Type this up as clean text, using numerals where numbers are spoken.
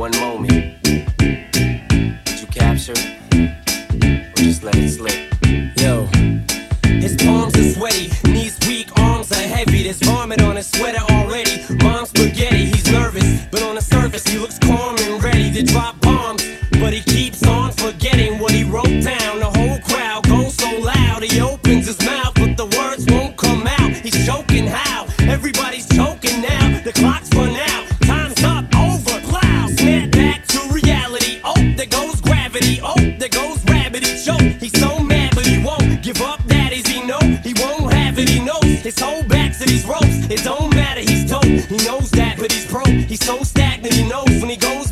one moment. Did you capture it? Or just let it slip? Yo, his palms are sweaty, knees weak, arms are heavy. There's vomit on his sweater already. Mom's spaghetti, he's nervous, but on the surface he looks calm and ready to drop